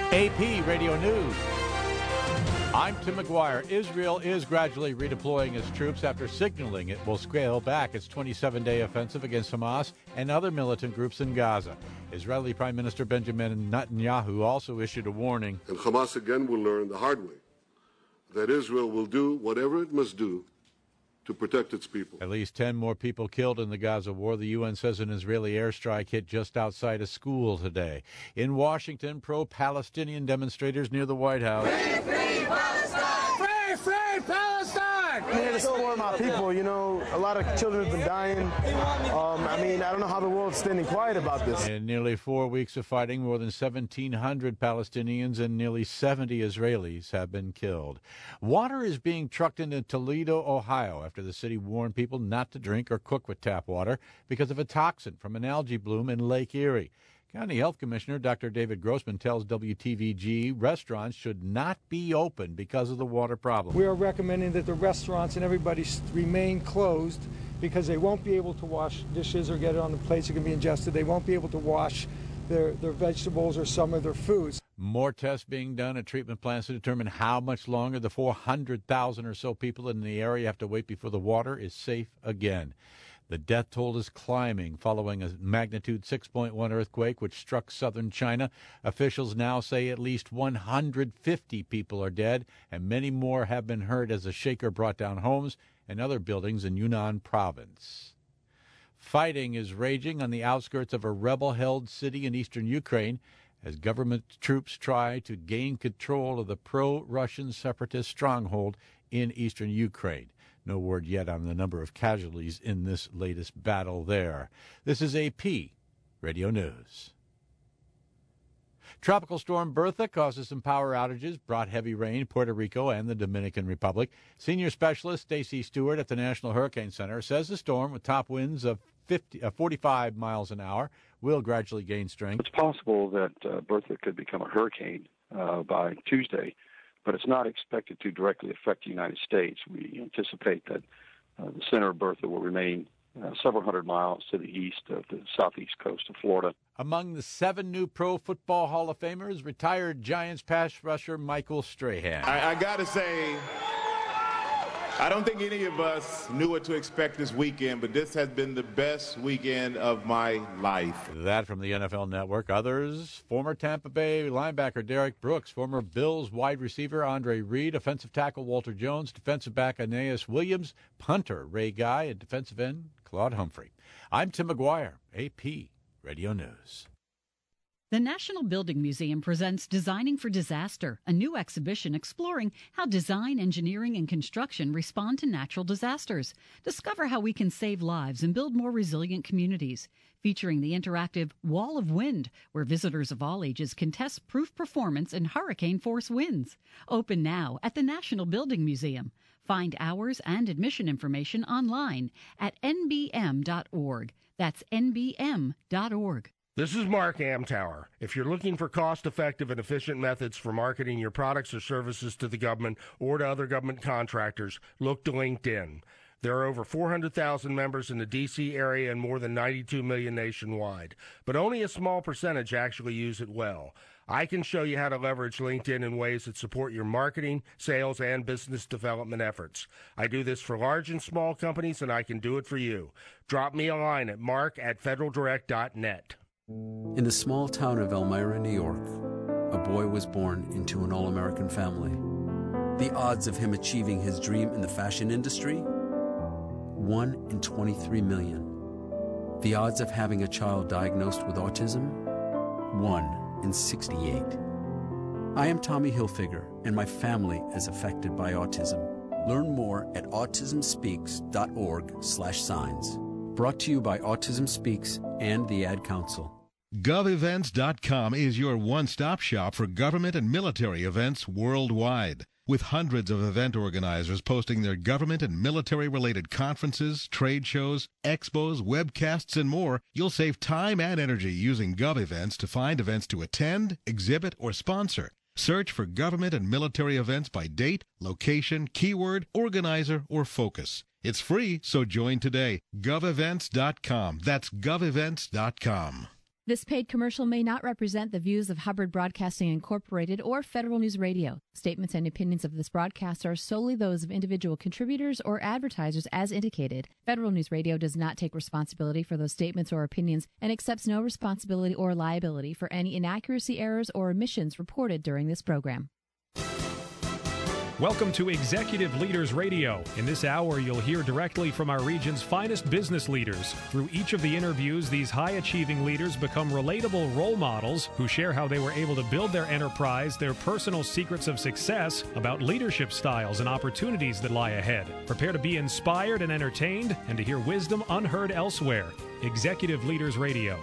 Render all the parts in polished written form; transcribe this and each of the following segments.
AP Radio News. I'm Tim McGuire. Israel is gradually redeploying its troops after signaling it will scale back its 27-day offensive against Hamas and other militant groups in Gaza. Israeli Prime Minister Benjamin Netanyahu also issued a warning. And Hamas again will learn the hard way that Israel will do whatever it must do to protect its people. At least 10 more people killed in the Gaza war. The UN says an Israeli airstrike hit just outside a school today. In Washington, pro-Palestinian demonstrators near the White House. Free, free Palestine! Free, free Palestine! I'm here to support my people. You know, a lot of children have been dying. I don't know how the world's standing quiet about this. In nearly 4 weeks of fighting, more than 1,700 Palestinians and nearly 70 Israelis have been killed. Water is being trucked into Toledo, Ohio, after the city warned people not to drink or cook with tap water because of a toxin from an algae bloom in Lake Erie. County Health Commissioner Dr. David Grossman tells WTVG restaurants should not be open because of the water problem. We are recommending that the restaurants and everybody remain closed because they won't be able to wash dishes or get it on the plates that can be ingested. They won't be able to wash their vegetables or some of their foods. More tests being done at treatment plants to determine how much longer the 400,000 or so people in the area have to wait before the water is safe again. The death toll is climbing following a magnitude 6.1 earthquake which struck southern China. Officials now say at least 150 people are dead and many more have been hurt as the shaker brought down homes and other buildings in Yunnan province. Fighting is raging on the outskirts of a rebel-held city in eastern Ukraine as government troops try to gain control of the pro-Russian separatist stronghold in eastern Ukraine. No word yet on the number of casualties in this latest battle there. This is AP Radio News. Tropical storm Bertha causes some power outages, brought heavy rain in Puerto Rico and the Dominican Republic. Senior specialist Stacy Stewart at the National Hurricane Center says the storm, with top winds of 45 miles an hour, will gradually gain strength. It's possible that Bertha could become a hurricane by Tuesday, but it's not expected to directly affect the United States. We anticipate that the center of Bertha will remain several hundred miles to the east of the southeast coast of Florida. Among the 7 new Pro Football Hall of Famers, retired Giants pass rusher Michael Strahan. I got to say, I don't think any of us knew what to expect this weekend, but this has been the best weekend of my life. That from the NFL Network. Others, former Tampa Bay linebacker Derek Brooks, former Bills wide receiver Andre Reed, offensive tackle Walter Jones, defensive back Aeneas Williams, punter Ray Guy, and defensive end Claude Humphrey. I'm Tim McGuire, AP Radio News. The National Building Museum presents Designing for Disaster, a new exhibition exploring how design, engineering, and construction respond to natural disasters. Discover how we can save lives and build more resilient communities. Featuring the interactive Wall of Wind, where visitors of all ages can test proof performance in hurricane-force winds. Open now at the National Building Museum. Find hours and admission information online at nbm.org. That's nbm.org. This is Mark Amtower. If you're looking for cost-effective and efficient methods for marketing your products or services to the government or to other government contractors, look to LinkedIn. There are over 400,000 members in the D.C. area and more than 92 million nationwide, but only a small percentage actually use it well. I can show you how to leverage LinkedIn in ways that support your marketing, sales, and business development efforts. I do this for large and small companies, and I can do it for you. Drop me a line at mark@federaldirect.net. In the small town of Elmira, New York, a boy was born into an all-American family. The odds of him achieving his dream in the fashion industry? 1 in 23 million. The odds of having a child diagnosed with autism? 1 in 68. I am Tommy Hilfiger, and my family is affected by autism. Learn more at autismspeaks.org/signs. Brought to you by Autism Speaks and the Ad Council. GovEvents.com is your one-stop shop for government and military events worldwide. With hundreds of event organizers posting their government and military-related conferences, trade shows, expos, webcasts, and more, you'll save time and energy using GovEvents to find events to attend, exhibit, or sponsor. Search for government and military events by date, location, keyword, organizer, or focus. It's free, so join today. GovEvents.com. That's GovEvents.com. This paid commercial may not represent the views of Hubbard Broadcasting Incorporated or Federal News Radio. Statements and opinions of this broadcast are solely those of individual contributors or advertisers as indicated. Federal News Radio does not take responsibility for those statements or opinions and accepts no responsibility or liability for any inaccuracy, errors, or omissions reported during this program. Welcome to Executive Leaders Radio. In this hour, you'll hear directly from our region's finest business leaders. Through each of the interviews, these high-achieving leaders become relatable role models who share how they were able to build their enterprise, their personal secrets of success, about leadership styles and opportunities that lie ahead. Prepare to be inspired and entertained and to hear wisdom unheard elsewhere. Executive Leaders Radio.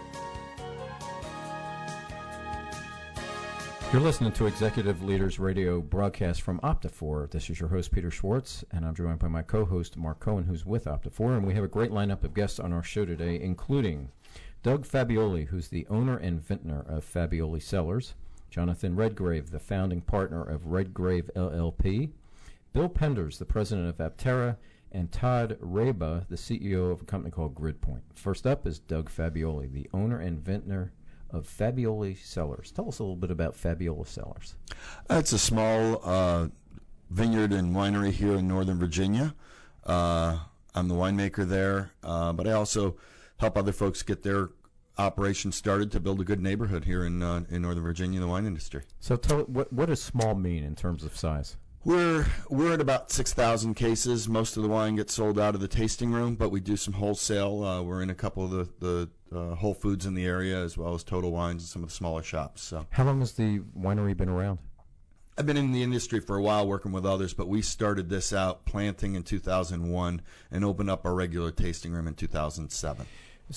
You're listening to Executive Leaders Radio broadcast from Opta4. This is your host, Peter Schwartz, and I'm joined by my co-host, Mark Cohen, who's with Opta4. And we have a great lineup of guests on our show today, including Doug Fabioli, who's the owner and vintner of Fabioli Cellars, Jonathan Redgrave, the founding partner of Redgrave LLP, Bill Penders, the president of Aptera, and Todd Reba, the CEO of a company called GridPoint. First up is Doug Fabioli, the owner and vintner of Fabioli Cellars. Tell us a little bit about Fabioli Cellars. It's a small vineyard and winery here in Northern Virginia. I'm the winemaker there, but I also help other folks get their operations started to build a good neighborhood here in Northern Virginia in the wine industry. So tell what does small mean in terms of size? We're at about 6,000 cases. Most of the wine gets sold out of the tasting room, but we do some wholesale. We're in a couple of the Whole Foods in the area, as well as Total Wines and some of the smaller shops. So, how long has the winery been around? I've been in the industry for a while, working with others, but we started this out planting in 2001 and opened up our regular tasting room in 2007.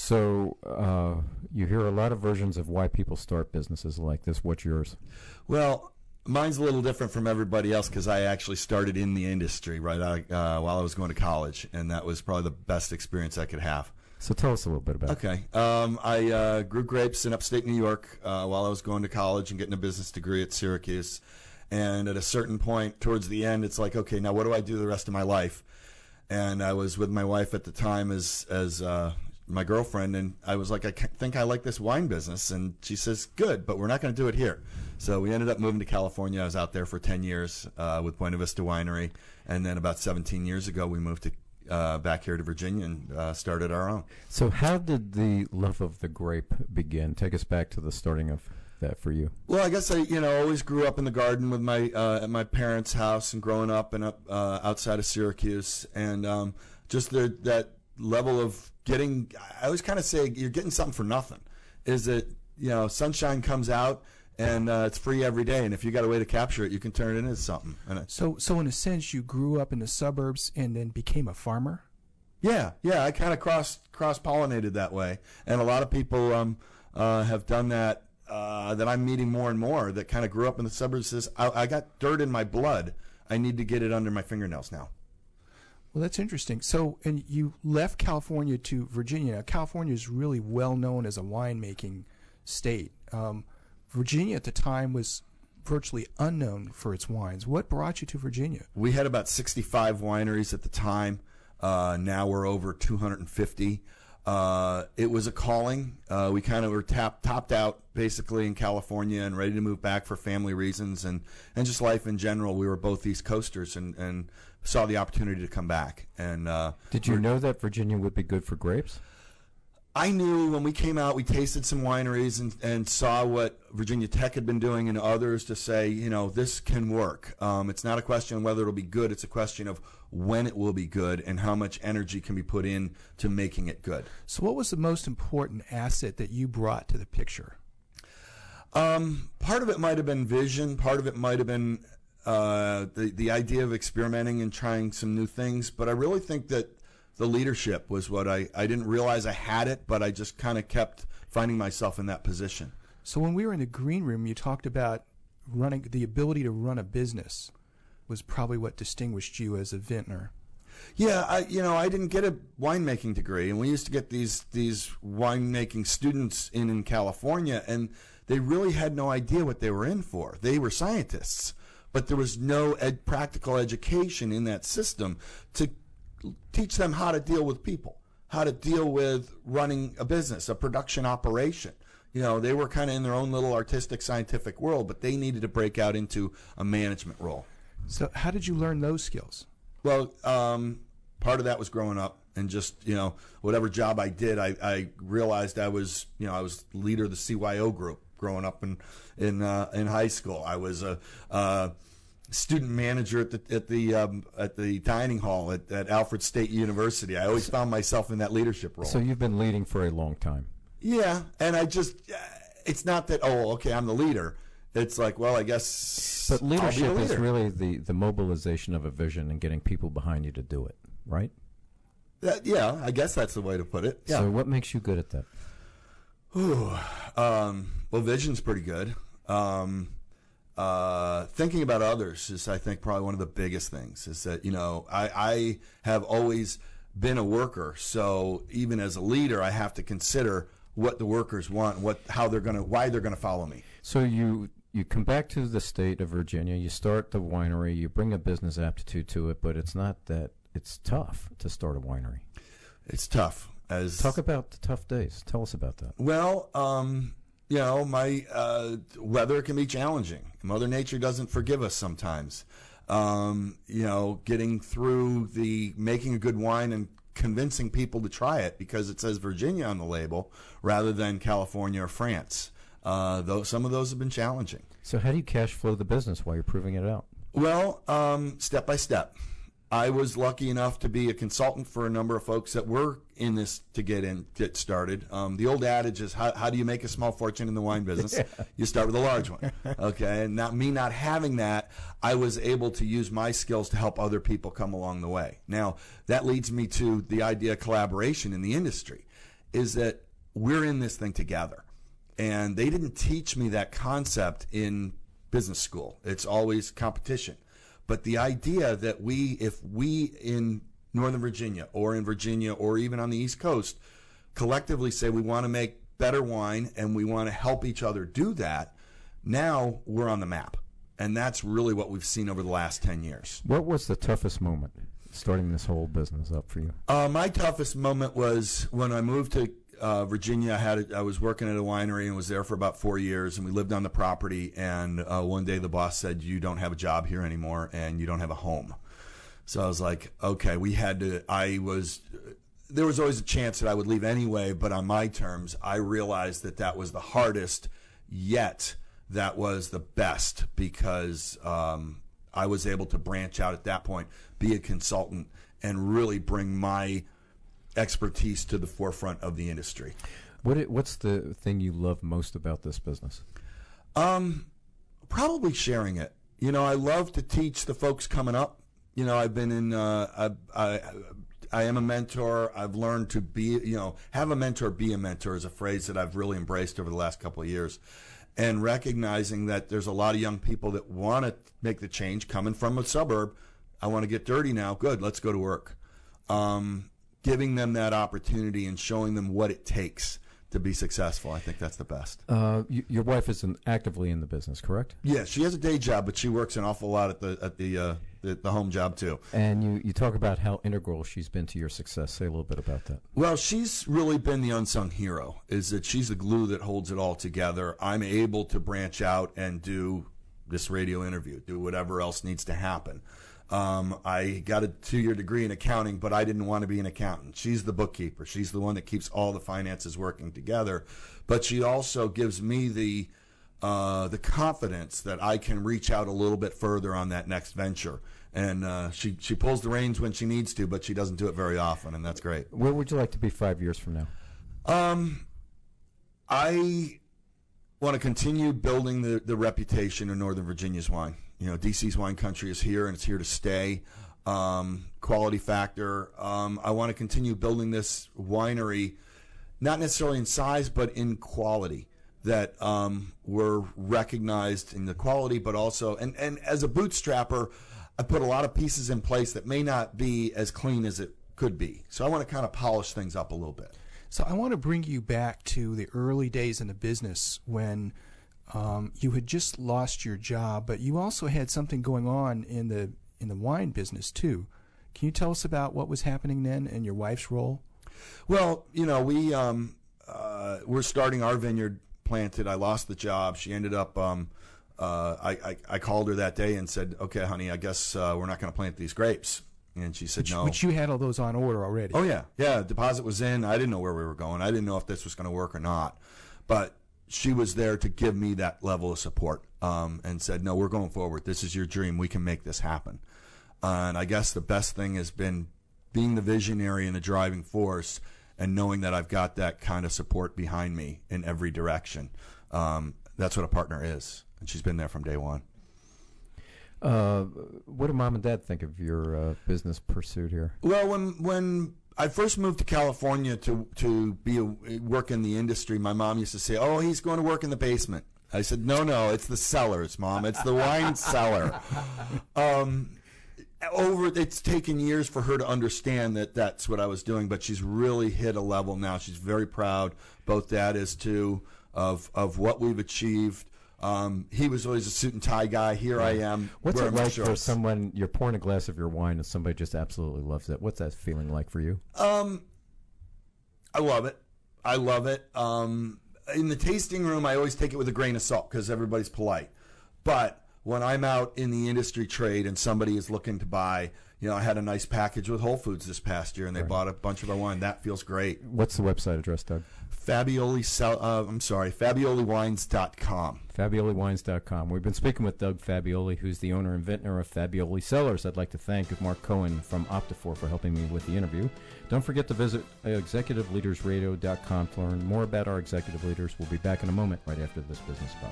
So you hear a lot of versions of why people start businesses like this. What's yours? Well, mine's a little different from everybody else because I actually started in the industry while I was going to college, and that was probably the best experience I could have. So tell us a little bit about it. Okay. I grew grapes in upstate New York while I was going to college and getting a business degree at Syracuse. And at a certain point towards the end, it's like, okay, now what do I do the rest of my life? And I was with my wife at the time as my girlfriend, and I was like, I think I like this wine business. And she says, good, but we're not going to do it here. So we ended up moving to California. I was out there for 10 years with Buena Vista Winery. And then about 17 years ago, we moved to back here to Virginia and started our own. So how did the love of the grape begin? Take us back to the starting of that for you. Well, I guess I always grew up in the garden with my at my parents' house and growing up and up outside of Syracuse, and just that level of getting. I always kind of say you're getting something for nothing. Is that sunshine comes out. And it's free every day, and if you got a way to capture it, you can turn it into something. So in a sense, you grew up in the suburbs and then became a farmer? Yeah, I kind of cross-pollinated that way, and a lot of people have done that that I'm meeting more and more that kind of grew up in the suburbs. Says, I got dirt in my blood. I need to get it under my fingernails now. Well, that's interesting. So, and you left California to Virginia. Now, California is really well known as a winemaking state. Virginia at the time was virtually unknown for its wines. What brought you to Virginia? We had about 65 wineries at the time. Now we're over 250. It was a calling. We kind of were topped out basically in California and ready to move back for family reasons and just life in general. We were both East Coasters and saw the opportunity to come back. And did you know that Virginia would be good for grapes? I knew when we came out, we tasted some wineries and saw what Virginia Tech had been doing and others to say, this can work. It's not a question of whether it'll be good. It's a question of when it will be good and how much energy can be put in to making it good. So what was the most important asset that you brought to the picture? Part of it might have been vision. Part of it might have been the idea of experimenting and trying some new things. But I really think that the leadership was what I didn't realize I had it, but I just kind of kept finding myself in that position. So when we were in the green room, you talked about the ability to run a business was probably what distinguished you as a vintner. Yeah, I didn't get a winemaking degree, and we used to get these winemaking students in California, and they really had no idea what they were in for. They were scientists, but there was no practical education in that system to teach them how to deal with people, how to deal with running a business, a production operation. You know, they were kind of in their own little artistic, scientific world, but they needed to break out into a management role. So how did you learn those skills? Well, part of that was growing up, and just, you know, whatever job I did, I realized I was leader of the CYO group growing up in high school. I was a student manager at the dining hall at Alfred State University. I always found myself in that leadership role. So you've been leading for a long time. Yeah, and it's not that, oh, okay, I'm the leader. It's like, well, I guess. But leadership is really the mobilization of a vision and getting people behind you to do it, right? Yeah, I guess that's the way to put it. Yeah. So what makes you good at that? Well, vision's pretty good. Thinking about others is, I think, probably one of the biggest things. Is that, you know, I have always been a worker, so even as a leader, I have to consider what the workers want, why they're gonna follow me. So you come back to the state of Virginia, you start the winery, you bring a business aptitude to it, but it's not that it's tough to start a winery. It's tough. Talk about the tough days. Tell us about that. Well, you know, my weather can be challenging. Mother Nature doesn't forgive us sometimes. You know, getting through making a good wine and convincing people to try it because it says Virginia on the label rather than California or France. Though some of those have been challenging. So how do you cash flow the business while you're proving it out? Well, step by step. I was lucky enough to be a consultant for a number of folks that were in this to get started. The old adage is, how do you make a small fortune in the wine business? Yeah. You start with a large one. Okay, and not having that, I was able to use my skills to help other people come along the way. Now, that leads me to the idea of collaboration in the industry, is that we're in this thing together. And they didn't teach me that concept in business school. It's always competition. But the idea that if we in Northern Virginia or even on the East Coast collectively say we want to make better wine and we want to help each other do that, now we're on the map. And that's really what we've seen over the last 10 years. What was the toughest moment starting this whole business up for you? My toughest moment was when I moved to Virginia. I was working at a winery and was there for about 4 years, and we lived on the property, and one day the boss said, you don't have a job here anymore and you don't have a home. So I was like, okay, there was always a chance that I would leave anyway, but on my terms, I realized that was the hardest, yet that was the best, because I was able to branch out at that point, be a consultant, and really bring my expertise to the forefront of the industry. What's the thing you love most about this business? Probably sharing it. You know, I love to teach the folks coming up. You know, I've been in. I am a mentor. I've learned to be. You know, have a mentor, be a mentor is a phrase that I've really embraced over the last couple of years, and recognizing that there's a lot of young people that want to make the change, coming from a suburb. I want to get dirty now. Good, let's go to work. Giving them that opportunity and showing them what it takes to be successful. I think that's the best. Your wife is actively in the business, correct? Yeah, she has a day job, but she works an awful lot at the home job too. And you talk about how integral she's been to your success. Say a little bit about that. Well, she's really been the unsung hero. Is that she's the glue that holds it all together. I'm able to branch out and do this radio interview, do whatever else needs to happen. I got a 2-year degree in accounting, but I didn't want to be an accountant. She's the bookkeeper. She's the one that keeps all the finances working together. But she also gives me the confidence that I can reach out a little bit further on that next venture. And she pulls the reins when she needs to, but she doesn't do it very often, and that's great. Where would you like to be 5 years from now? I want to continue building the reputation of Northern Virginia's wine. You know, DC's wine country is here, and it's here to stay. Quality factor. I want to continue building this winery, not necessarily in size, but in quality. That we're recognized in the quality, but also, and as a bootstrapper, I put a lot of pieces in place that may not be as clean as it could be. So I want to kind of polish things up a little bit. So I want to bring you back to the early days in the business when you had just lost your job, but you also had something going on in the wine business too. Can you tell us about what was happening then and your wife's role? Well, you know, we're starting our vineyard planted. I lost the job. She ended up. I called her that day and said, "Okay, honey, I guess we're not going to plant these grapes." And she said, "No." Which you had all those on order already. Oh yeah. Deposit was in. I didn't know where we were going. I didn't know if this was going to work or not, but she was there to give me that level of support and said, "No, we're going forward. This is your dream. We can make this happen." And I guess the best thing has been being the visionary and the driving force, and knowing that I've got that kind of support behind me in every direction. That's what a partner is, and she's been there from day one. What do Mom and Dad think of your business pursuit here? Well, when I first moved to California to work in the industry, my mom used to say, "Oh, he's going to work in the basement." I said, No, it's the cellars, Mom. It's the wine cellar." It's taken years for her to understand that that's what I was doing, but she's really hit a level now. She's very proud, both Dad is too, of what we've achieved. He was always a suit and tie guy. Here I am. What's it like for someone, you're pouring a glass of your wine and somebody just absolutely loves it? What's that feeling like for you? I love it. In the tasting room, I always take it with a grain of salt because everybody's polite. But when I'm out in the industry trade and somebody is looking to buy, I had a nice package with Whole Foods this past year, and they bought a bunch of our wine. That feels great. What's the website address, Doug? FabioliWines.com. FabioliWines.com. We've been speaking with Doug Fabioli, who's the owner and vintner of Fabioli Cellars. I'd like to thank Mark Cohen from Optifor for helping me with the interview. Don't forget to visit ExecutiveLeadersRadio.com to learn more about our executive leaders. We'll be back in a moment right after this business spot.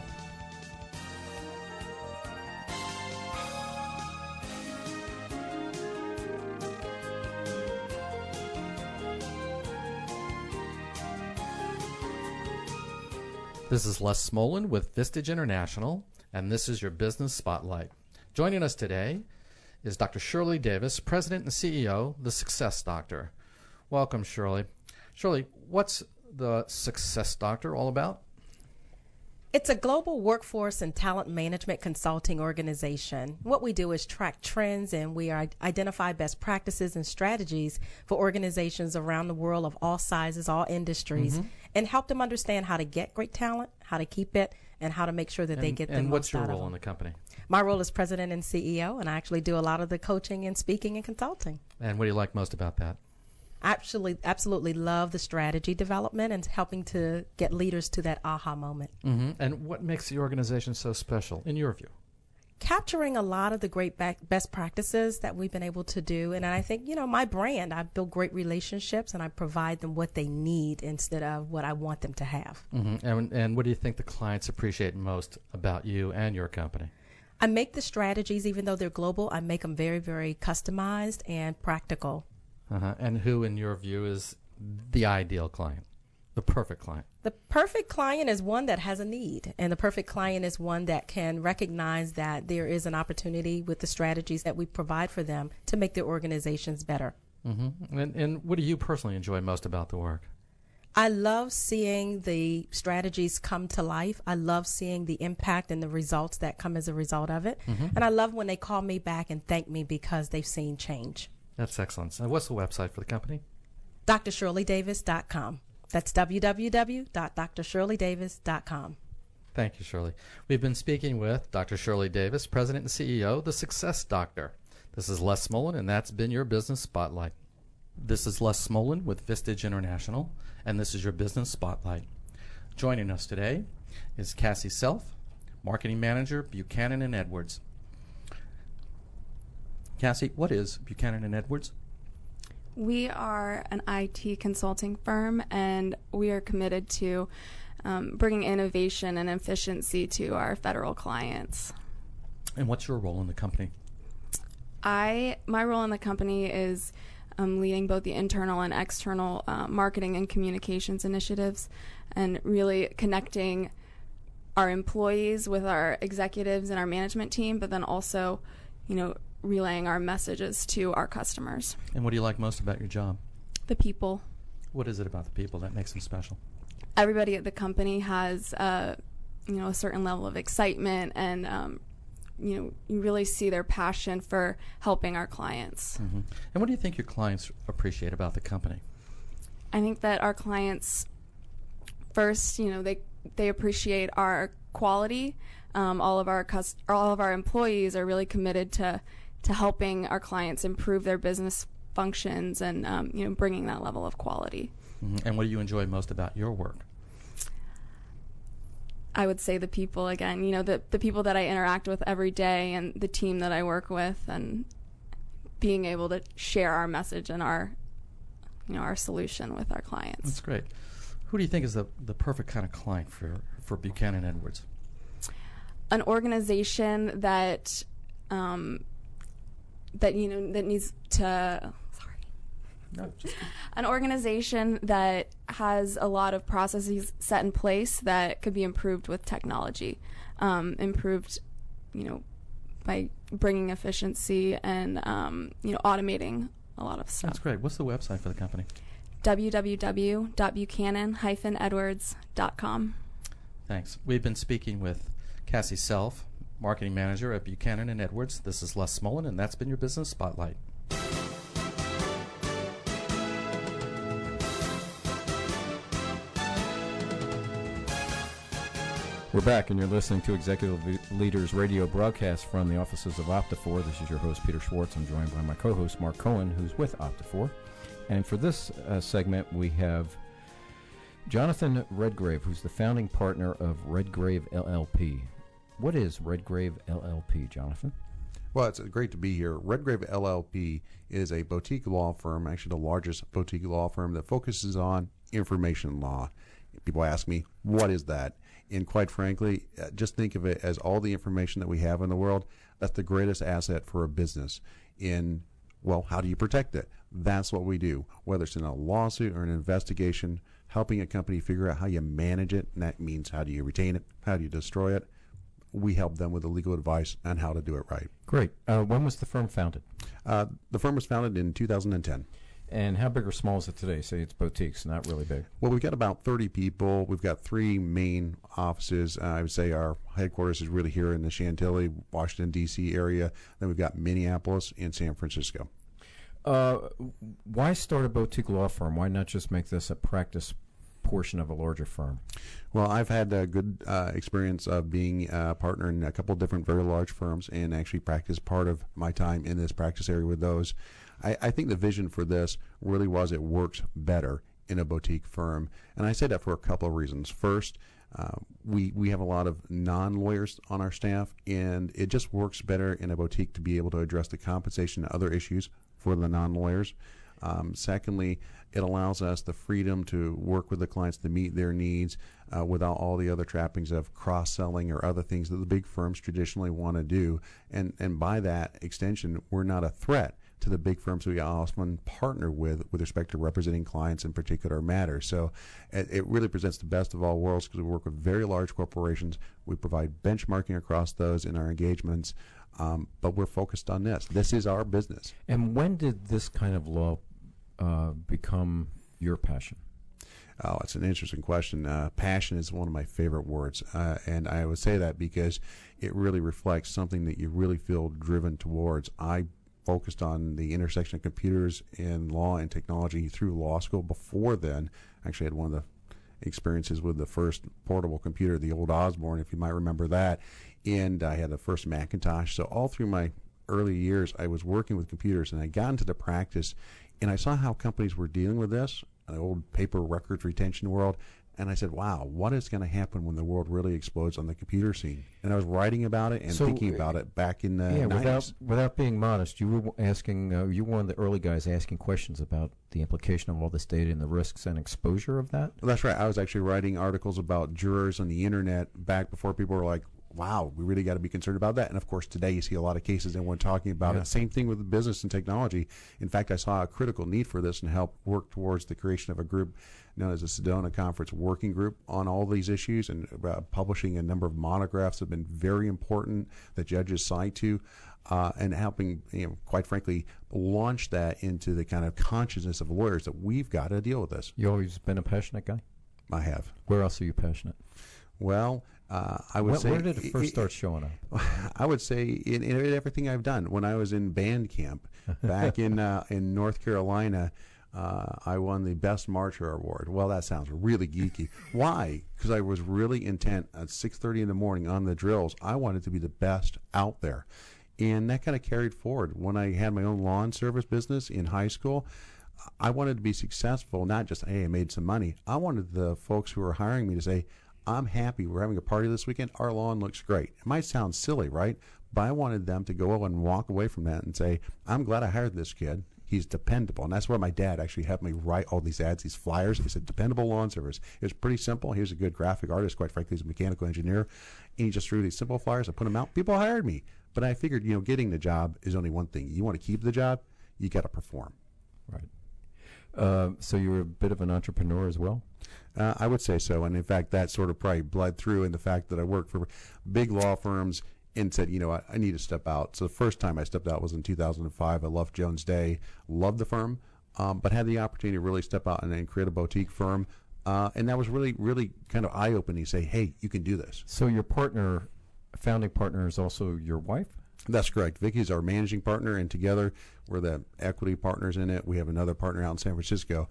This is Les Smolin with Vistage International, and this is your Business Spotlight. Joining us today is Dr. Shirley Davis, President and CEO, The Success Doctor. Welcome, Shirley. Shirley, what's the Success Doctor all about? It's a global workforce and talent management consulting organization. What we do is track trends, and we identify best practices and strategies for organizations around the world of all sizes, all industries, and help them understand how to get great talent, how to keep it, and how to make sure that they get the most out of it. And what's your role in the company? My role is president and CEO, and I actually do a lot of the coaching and speaking and consulting. And what do you like most about that? I absolutely love the strategy development and helping to get leaders to that aha moment. And what makes the organization so special, in your view? Capturing a lot of the great best practices that we've been able to do. And I think, my brand, I build great relationships and I provide them what they need instead of what I want them to have. And what do you think the clients appreciate most about you and your company? I make the strategies, even though they're global, I make them very, very customized and practical. And who, in your view, is the ideal client, the perfect client? The perfect client is one that has a need, and the perfect client is one that can recognize that there is an opportunity with the strategies that we provide for them to make their organizations better. And what do you personally enjoy most about the work? I love seeing the strategies come to life. I love seeing the impact and the results that come as a result of it. And I love when they call me back and thank me because they've seen change. That's excellent. So what's the website for the company? DrShirleyDavis.com. That's www.drshirleydavis.com. Thank you, Shirley. We've been speaking with Dr. Shirley Davis, President and CEO, The Success Doctor. This is Les Smolin, and that's been your Business Spotlight. This is Les Smolin with Vistage International, and this is your Business Spotlight. Joining us today is Cassie Self, Marketing Manager, Buchanan & Edwards. Cassie, what is Buchanan & Edwards? We are an IT consulting firm, and we are committed to bringing innovation and efficiency to our federal clients. And what's your role in the company? My role in the company is leading both the internal and external marketing and communications initiatives, and really connecting our employees with our executives and our management team, but then also, relaying our messages to our customers. And what do you like most about your job? The people. What is it about the people that makes them special? Everybody at the company has, a certain level of excitement, and you really see their passion for helping our clients. And what do you think your clients appreciate about the company? I think that our clients, first, they they appreciate our quality. All of our employees are really committed to helping our clients improve their business functions and bringing that level of quality. Mm-hmm. And what do you enjoy most about your work? I would say the people again. The people that I interact with every day, and the team that I work with, and being able to share our message and our solution with our clients. That's great. Who do you think is the perfect kind of client for Buchanan Edwards? An organization that needs to. No, an organization that has a lot of processes set in place that could be improved with technology, improved, by bringing efficiency and automating a lot of stuff. That's great. What's the website for the company? www.buchanan-edwards.com. Thanks. We've been speaking with Cassie Self, Marketing Manager at Buchanan & Edwards. This is Les Smolin, and that's been your Business Spotlight. We're back, and you're listening to Executive Leaders Radio broadcast from the offices of Opta4. This is your host, Peter Schwartz. I'm joined by my co-host, Mark Cohen, who's with Opta4. And for this segment, we have Jonathan Redgrave, who's the founding partner of Redgrave LLP. What is Redgrave LLP, Jonathan? Well, it's great to be here. Redgrave LLP is a boutique law firm, actually the largest boutique law firm that focuses on information law. People ask me, what is that? And quite frankly, just think of it as all the information that we have in the world. That's the greatest asset for a business. How do you protect it? That's what we do. Whether it's in a lawsuit or an investigation, helping a company figure out how you manage it, and that means how do you retain it, how do you destroy it. We help them with the legal advice on how to do it right. Great. When was the firm founded? The firm was founded in 2010. And how big or small is it today? Say it's boutiques, not really big. Well, we've got about 30 people. We've got 3 main offices. I would say our headquarters is really here in the Chantilly, Washington, D.C. area. Then we've got Minneapolis and San Francisco. Why start a boutique law firm? Why not just make this a practice portion of a larger firm? Well, I've had a good experience of being a partner in a couple of different very large firms and actually practiced part of my time in this practice area with those. I think the vision for this really was it works better in a boutique firm. And I say that for a couple of reasons. First, we have a lot of non-lawyers on our staff, and it just works better in a boutique to be able to address the compensation and other issues for the non-lawyers. Secondly, it allows us the freedom to work with the clients to meet their needs without all the other trappings of cross-selling or other things that the big firms traditionally want to do. And by that extension, we're not a threat to the big firms we often partner with respect to representing clients in particular matters. So it really presents the best of all worlds because we work with very large corporations. We provide benchmarking across those in our engagements, but we're focused on this. This is our business. And when did this kind of law become your passion? Oh, that's an interesting question. Passion is one of my favorite words, and I would say that because it really reflects something that you really feel driven towards. I focused on the intersection of computers and law and technology through law school. Before then, I actually had one of the experiences with the first portable computer, the old Osborne, if you might remember that, and I had the first Macintosh. So all through my early years, I was working with computers, and I got into the practice, and I saw how companies were dealing with this, the old paper records retention world, and I said, wow, what is going to happen when the world really explodes on the computer scene? And I was writing about it and thinking about it back in the 90s. Without being modest, you were asking, you were one of the early guys asking questions about the implication of all this data and the risks and exposure of that? That's right. I was actually writing articles about jurors on the internet back before people were like, wow, we really got to be concerned about that. And of course, today you see a lot of cases and we're talking about it. Same thing with business and technology. In fact, I saw a critical need for this and helped work towards the creation of a group known as the Sedona Conference Working Group on all these issues, and publishing a number of monographs have been very important that judges cite to, and helping, quite frankly, launch that into the kind of consciousness of lawyers that we've got to deal with this. You always been a passionate guy? I have. Where else are you passionate? Well, I would say... Where did it first start showing up? I would say in everything I've done. When I was in band camp back in North Carolina, I won the Best Marcher Award. Well, that sounds really geeky. Why? Because I was really intent at 6:30 in the morning on the drills. I wanted to be the best out there. And that kind of carried forward. When I had my own lawn service business in high school, I wanted to be successful, not just, hey, I made some money. I wanted the folks who were hiring me to say, I'm happy. We're having a party this weekend. Our lawn looks great. It might sound silly, right? But I wanted them to go and walk away from that and say, I'm glad I hired this kid. He's dependable. And that's why my dad actually had me write all these ads, these flyers. He said, dependable lawn service. It was pretty simple. He was a good graphic artist. Quite frankly, he's a mechanical engineer. And he just threw these simple flyers. I put them out. People hired me. But I figured, getting the job is only one thing. You want to keep the job, you got to perform. Right. So you were a bit of an entrepreneur as well? I would say so. And in fact, that sort of probably bled through in the fact that I worked for big law firms and said, I need to step out. So the first time I stepped out was in 2005. I left Jones Day, loved the firm, but had the opportunity to really step out and create a boutique firm. And that was really, really kind of eye-opening. You say, hey, you can do this. So your founding partner is also your wife? That's correct. Vicki's our managing partner, and together we're the equity partners in it. We have another partner out in San Francisco.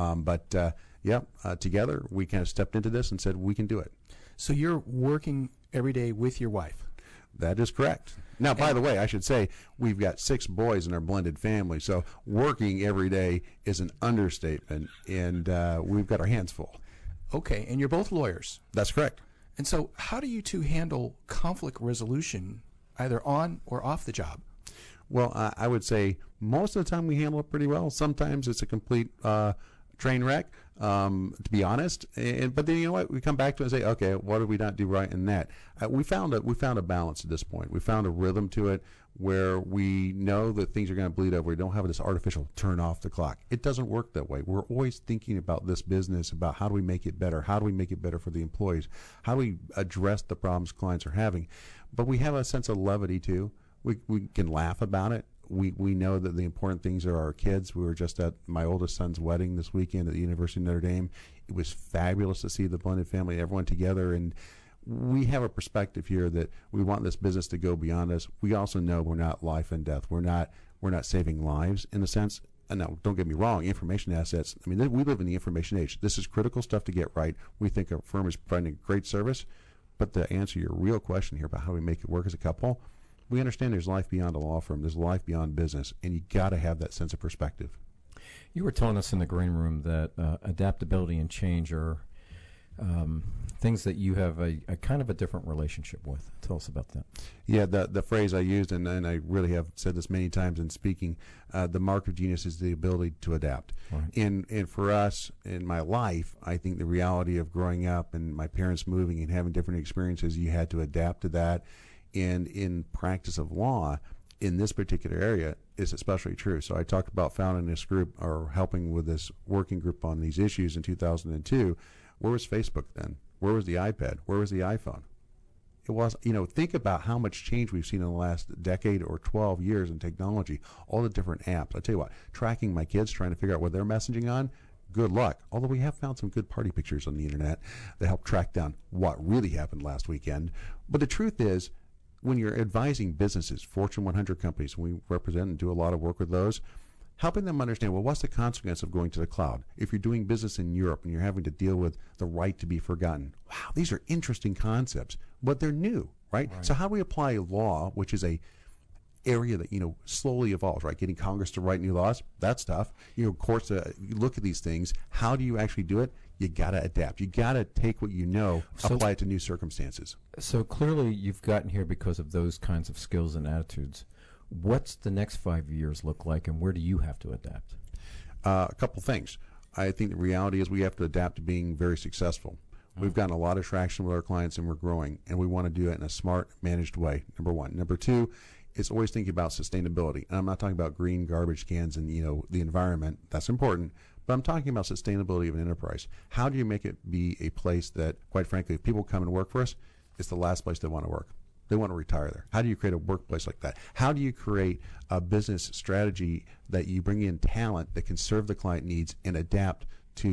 Together we kind of stepped into this and said, we can do it. So you're working every day with your wife? That is correct. Now, by the way, I should say we've got 6 boys in our blended family, so working every day is an understatement, and we've got our hands full. Okay, and you're both lawyers. That's correct. And so how do you two handle conflict resolution either on or off the job? Well, I would say most of the time we handle it pretty well. Sometimes it's a complete train wreck, to be honest. But then you know what? We come back to it and say, okay, what did we not do right in that? We found a balance at this point. We found a rhythm to it where we know that things are going to bleed over. We don't have this artificial turn off the clock. It doesn't work that way. We're always thinking about this business, about how do we make it better? How do we make it better for the employees? How do we address the problems clients are having? But we have a sense of levity too. We can laugh about it. We know that the important things are our kids. We were just at my oldest son's wedding this weekend at the University of Notre Dame. It was fabulous to see the blended family, everyone together, and we have a perspective here that we want this business to go beyond us. We also know we're not life and death. We're not saving lives in a sense. And now, don't get me wrong, information assets. I mean, we live in the information age. This is critical stuff to get right. We think our firm is providing a great service. But to answer your real question here about how we make it work as a couple, we understand there's life beyond a law firm. There's life beyond business, and you got to have that sense of perspective. You were telling us in the green room that adaptability and change are things that you have a kind of a different relationship with. Tell us about that. Yeah, the phrase I used, and I really have said this many times in speaking, the mark of genius is the ability to adapt. Right. And for us, in my life, I think the reality of growing up and my parents moving and having different experiences, you had to adapt to that. And in practice of law, in this particular area, is especially true. So I talked about founding this group or helping with this working group on these issues in 2002. Where was Facebook then? Where was the iPad? Where was the iPhone? It was, think about how much change we've seen in the last decade or 12 years in technology, all the different apps. I tell you what, tracking my kids, trying to figure out what they're messaging on, good luck. Although we have found some good party pictures on the internet that help track down what really happened last weekend. But the truth is, when you're advising businesses, Fortune 100 companies, we represent and do a lot of work with those, helping them understand, well, what's the consequence of going to the cloud? If you're doing business in Europe and you're having to deal with the right to be forgotten, wow, these are interesting concepts, but they're new, right? So how do we apply law, which is a area that, slowly evolves, right? Getting Congress to write new laws, that's tough. Courts look at these things. How do you actually do it? You got to adapt. You got to take what you know, apply it to new circumstances. So clearly you've gotten here because of those kinds of skills and attitudes. What's the next 5 years look like, and where do you have to adapt? A couple things. I think the reality is we have to adapt to being very successful. We've gotten a lot of traction with our clients, and we're growing, and we want to do it in a smart, managed way, number one. Number two, it's always thinking about sustainability. And I'm not talking about green garbage cans and, the environment. That's important. But I'm talking about sustainability of an enterprise. How do you make it be a place that, quite frankly, if people come and work for us, it's the last place they want to work. They want to retire there. How do you create a workplace like that? How do you create a business strategy that you bring in talent that can serve the client needs and adapt to,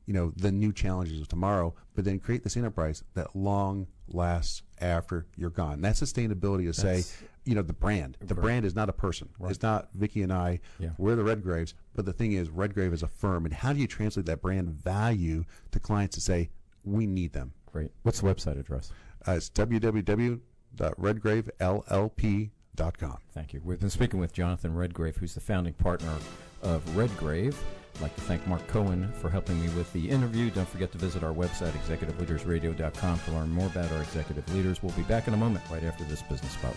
the new challenges of tomorrow, but then create this enterprise that long lasts after you're gone. That sustainability is the brand. The brand is not a person. Right. It's not Vicki and I. Yeah. We're the Redgraves. But the thing is, Redgrave is a firm. And how do you translate that brand value to clients to say, we need them? Great. What's the website address? It's www.redgravellp.com. Thank you. We've been speaking with Jonathan Redgrave, who's the founding partner of Redgrave. I'd like to thank Mark Cohen for helping me with the interview. Don't forget to visit our website, executiveleadersradio.com, to learn more about our executive leaders. We'll be back in a moment right after this Business Spotlight.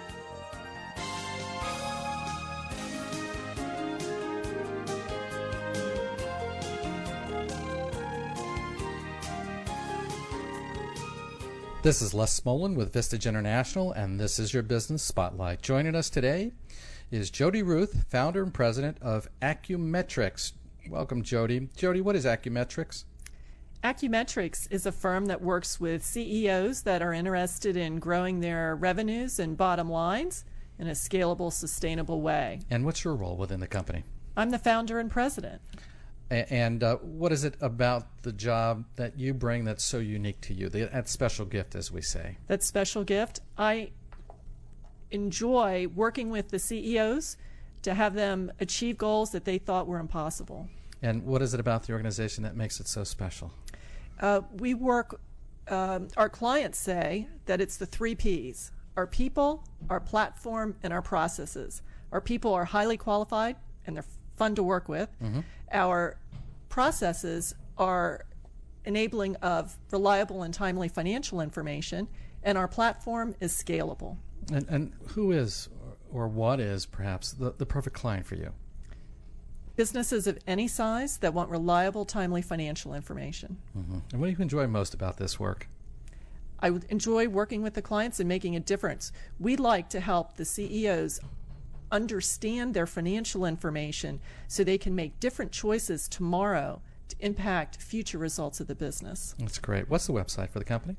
This is Les Smolin with Vistage International, and this is your Business Spotlight. Joining us today is Jody Ruth, founder and president of Acumetrics. Welcome, Jody. Jody, what is Acumetrics? Acumetrics is a firm that works with CEOs that are interested in growing their revenues and bottom lines in a scalable, sustainable way. And what's your role within the company? I'm the founder and president. And what is it about the job that you bring that's so unique to you, that special gift, as we say? That special gift? I enjoy working with the CEOs to have them achieve goals that they thought were impossible. And what is it about the organization that makes it so special? We work, our clients say that it's the 3 Ps: our people, our platform, and our processes. Our people are highly qualified and they're fun to work with. Mm-hmm. Our processes are enabling of reliable and timely financial information, and our platform is scalable. And who is, or what is, perhaps, the perfect client for you? Businesses of any size that want reliable, timely financial information. Mm-hmm. And what do you enjoy most about this work? I would enjoy working with the clients and making a difference. We like to help the CEOs understand their financial information so they can make different choices tomorrow to impact future results of the business. That's great. What's the website for the company?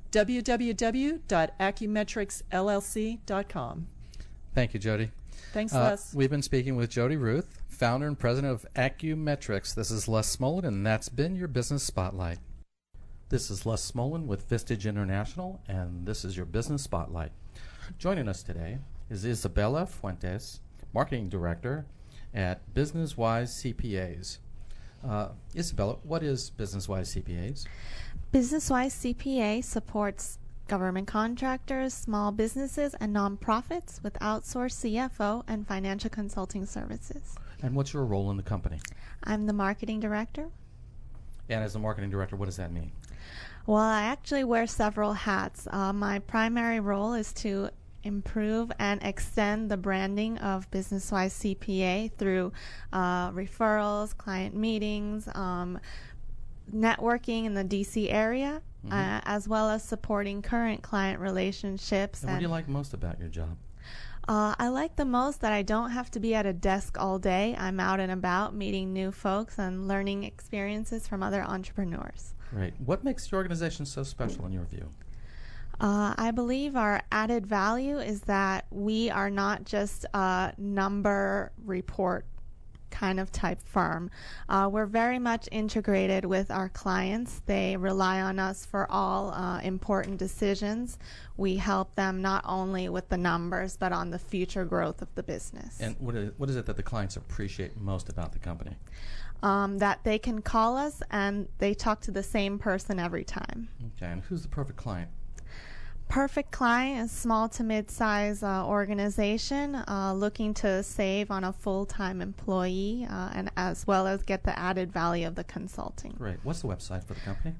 www.acumetricsllc.com. Thank you, Jody. Thanks, Les. We've been speaking with Jody Ruth, founder and president of Acumetrics. This is Les Smolin, and that's been your Business Spotlight. This is Les Smolin with Vistage International, and this is your Business Spotlight. Joining us today is Isabella Fuentes, marketing director at BusinessWise CPAs. Isabella, what is BusinessWise CPAs? BusinessWise CPA supports government contractors, small businesses, and nonprofits with outsourced CFO and financial consulting services. And what's your role in the company? I'm the marketing director. And as the marketing director, what does that mean? Well, I actually wear several hats. My primary role is to improve and extend the branding of BusinessWise CPA through referrals, client meetings, networking in the DC area, as well as supporting current client relationships. And what do you like most about your job? I like the most that I don't have to be at a desk all day. I'm out and about meeting new folks and learning experiences from other entrepreneurs. Great. What makes your organization so special in your view? I believe our added value is that we are not just a number report kind of type firm. We're very much integrated with our clients. They rely on us for all important decisions. We help them not only with the numbers, but on the future growth of the business. And what is it that the clients appreciate most about the company? That they can call us and they talk to the same person every time. Okay, and who's the perfect client? Perfect client is small to mid-size organization looking to save on a full-time employee and as well as get the added value of the consulting. Great. What's the website for the company?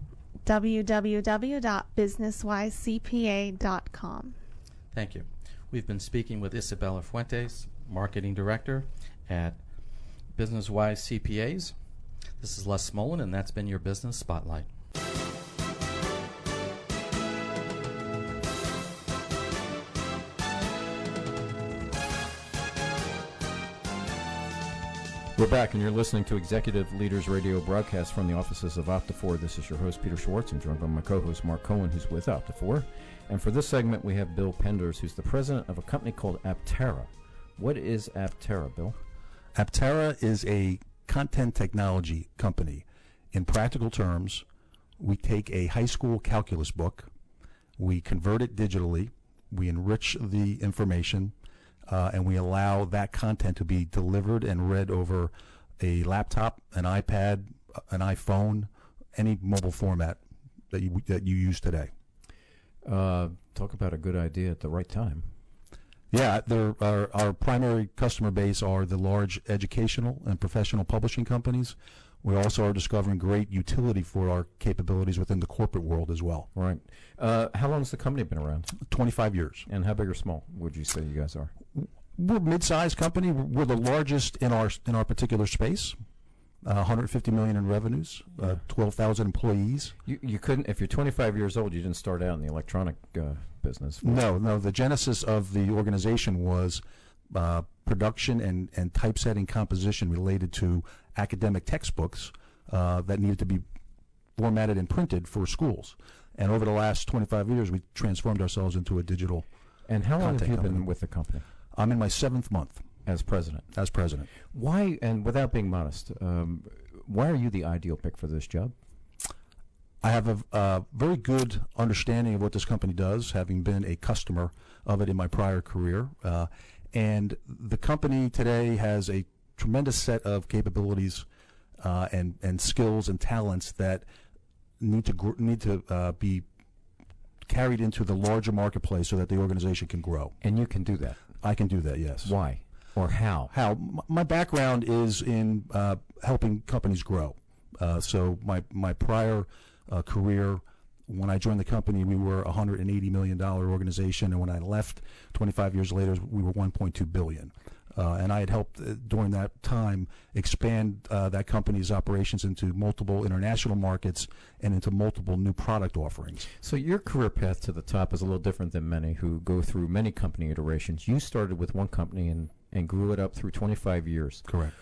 www.businesswisecpa.com. Thank you. We've been speaking with Isabella Fuentes, marketing director at BusinessWise CPAs. This is Les Smolin, and that's been your Business Spotlight. We're back, and you're listening to Executive Leaders Radio broadcast from the offices of Opta4. This is your host, Peter Schwartz, and joined by my co-host, Mark Cohen, who's with Opta4. And for this segment, we have Bill Penders, who's the president of a company called Aptera. What is Aptera, Bill? Aptera is a content technology company. In practical terms, we take a high school calculus book, we convert it digitally, we enrich the information, and we allow that content to be delivered and read over a laptop, an iPad, an iPhone, any mobile format that you use today. Talk about a good idea at the right time. Yeah, our primary customer base are the large educational and professional publishing companies. We also are discovering great utility for our capabilities within the corporate world as well. Right. How long has the company been around? 25 years. And how big or small would you say you guys are? We're a mid-sized company. We're the largest in our particular space. 150 million in revenues, 12,000 employees. You couldn't, if you're 25 years old, you didn't start out in the electronic business. No. The genesis of the organization was production and typesetting composition related to academic textbooks that needed to be formatted and printed for schools. And over the last 25 years, we transformed ourselves into a digital. And how long have you company. been with the company? I'm in my 7th month. As president? As president. Why, and without being modest, why are you the ideal pick for this job? I have a very good understanding of what this company does, having been a customer of it in my prior career. And the company today has a tremendous set of capabilities and skills and talents that need to be carried into the larger marketplace so that the organization can grow. And you can do that? I can do that, yes. Why? Or how? How? My background is in helping companies grow. So my prior career, when I joined the company, we were a $180 million organization, and when I left 25 years later, we were $1.2 billion. And I had helped during that time expand that company's operations into multiple international markets and into multiple new product offerings. So your career path to the top is a little different than many who go through many company iterations. You started with one company and grew it up through 25 years. Correct.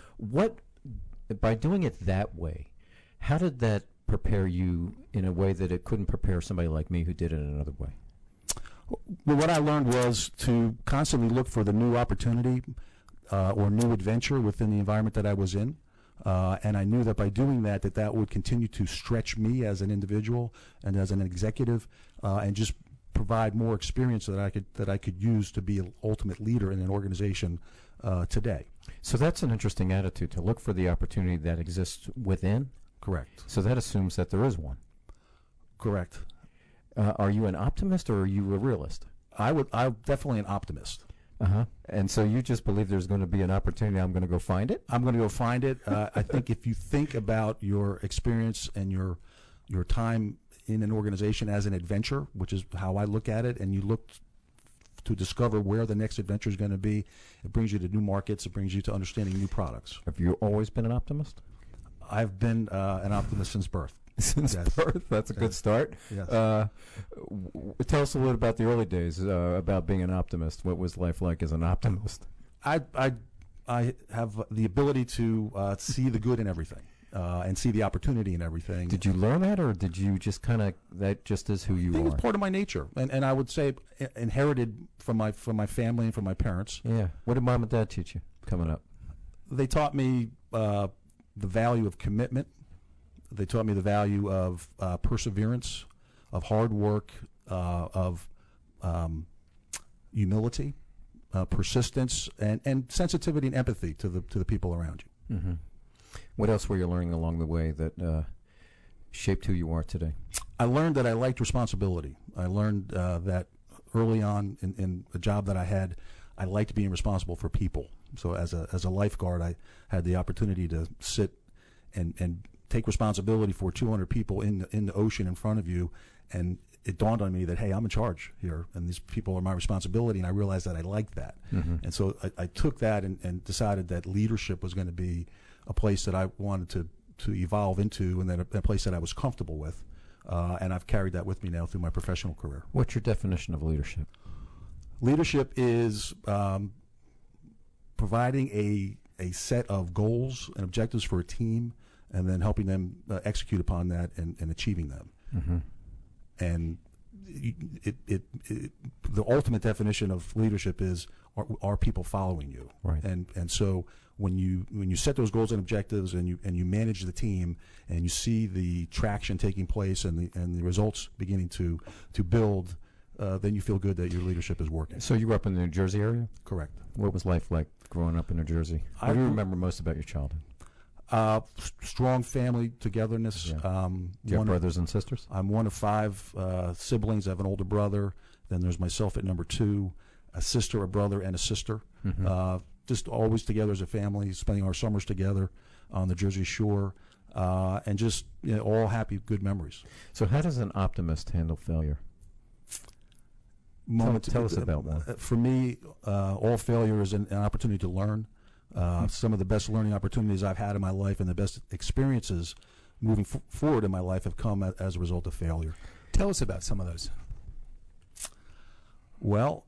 By doing it that way, how did that prepare you in a way that it couldn't prepare somebody like me who did it another way? Well, what I learned was to constantly look for the new opportunity or new adventure within the environment that I was in. And I knew that by doing that would continue to stretch me as an individual and as an executive and just provide more experience that I could use to be an ultimate leader in an organization today. So that's an interesting attitude, to look for the opportunity that exists within? Correct. So that assumes that there is one? Correct. Are you an optimist or are you a realist? I'm definitely an optimist. Uh-huh. And so you just believe there's going to be an opportunity, I'm going to go find it? I'm going to go find it. I think if you think about your experience and your time in an organization as an adventure, which is how I look at it, and you look to discover where the next adventure is going to be, it brings you to new markets, it brings you to understanding new products. Have you always been an optimist? I've been an optimist since birth. Since birth? That's a good start. Yes. Tell us a little about the early days, about being an optimist. What was life like as an optimist? I have the ability to see the good in everything and see the opportunity in everything. Did you learn that, or did you just that just is who you are? I think it's part of my nature, and I would say inherited from my family and from my parents. Yeah. What did mom and dad teach you coming up? They taught me the value of commitment. They taught me the value of perseverance, of hard work, of humility, persistence, and sensitivity and empathy to the people around you. Mm-hmm. What else were you learning along the way that shaped who you are today? I learned that I liked responsibility. I learned that early on in the job that I had, I liked being responsible for people. So as a lifeguard, I had the opportunity to sit and take responsibility for 200 people in the ocean in front of you, and it dawned on me that, hey, I'm in charge here, and these people are my responsibility, and I realized that I liked that. Mm-hmm. And so I took that and decided that leadership was going to be a place that I wanted to evolve into, and then a place that I was comfortable with, and I've carried that with me now through my professional career. What's your definition of leadership? Leadership is providing a set of goals and objectives for a team, and then helping them execute upon that and achieving them. Mm-hmm. And the ultimate definition of leadership is are people following you? Right. And so when you set those goals and objectives and you manage the team and you see the traction taking place and the results beginning to build, then you feel good that your leadership is working. So you grew up in the New Jersey area? Correct. What was life like growing up in New Jersey? What do you remember most about your childhood? Strong family togetherness. Yeah. Do you have brothers and sisters? I'm one of 5 siblings. I have an older brother. Then there's myself at number 2, a sister, a brother, and a sister. Mm-hmm. Just always together as a family, spending our summers together on the Jersey Shore, and just all happy, good memories. So how does an optimist handle failure? Tell us about one. For me, all failure is an opportunity to learn. Some of the best learning opportunities I've had in my life and the best experiences moving forward in my life have come as a result of failure. Tell us about some of those. Well,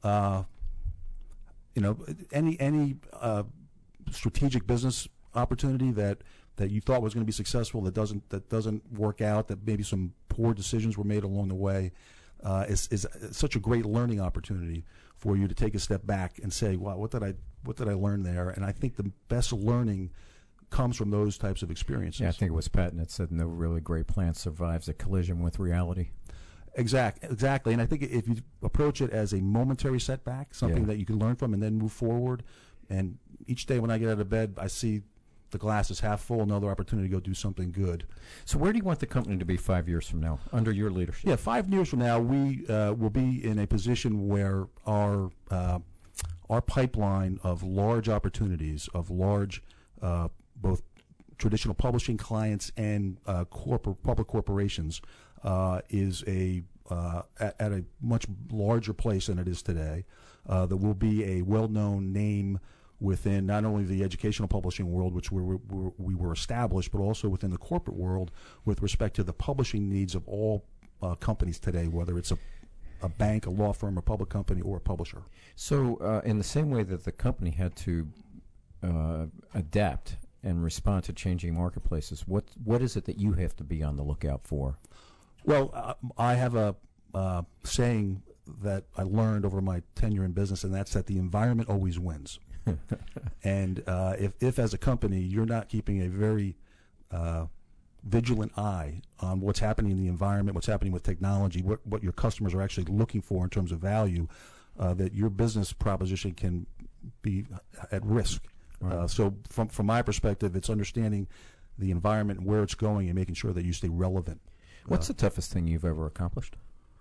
any strategic business opportunity that you thought was going to be successful that doesn't work out, that maybe some poor decisions were made along the way, is such a great learning opportunity for you to take a step back and say, wow, what did I learn there? And I think the best learning comes from those types of experiences. Yeah, I think it was Patton that said no really great plan survives a collision with reality. Exactly. And I think if you approach it as a momentary setback, something that you can learn from and then move forward, and each day when I get out of bed, I see the glass is half full, another opportunity to go do something good. So where do you want the company to be 5 years from now, under your leadership? Yeah, 5 years from now, we will be in a position where our pipeline of large opportunities, of large both traditional publishing clients and public corporations, is at a much larger place than it is today. That will be a well-known name within not only the educational publishing world, which we were established, but also within the corporate world with respect to the publishing needs of all companies today, whether it's a bank, a law firm, a public company, or a publisher. So in the same way that the company had to adapt and respond to changing marketplaces, what is it that you have to be on the lookout for? Well, I have a saying that I learned over my tenure in business, and that's that the environment always wins. And if as a company you're not keeping a very vigilant eye on what's happening in the environment, what's happening with technology, what your customers are actually looking for in terms of value, that your business proposition can be at risk. Right. So from my perspective, it's understanding the environment and where it's going and making sure that you stay relevant. What's the toughest thing you've ever accomplished?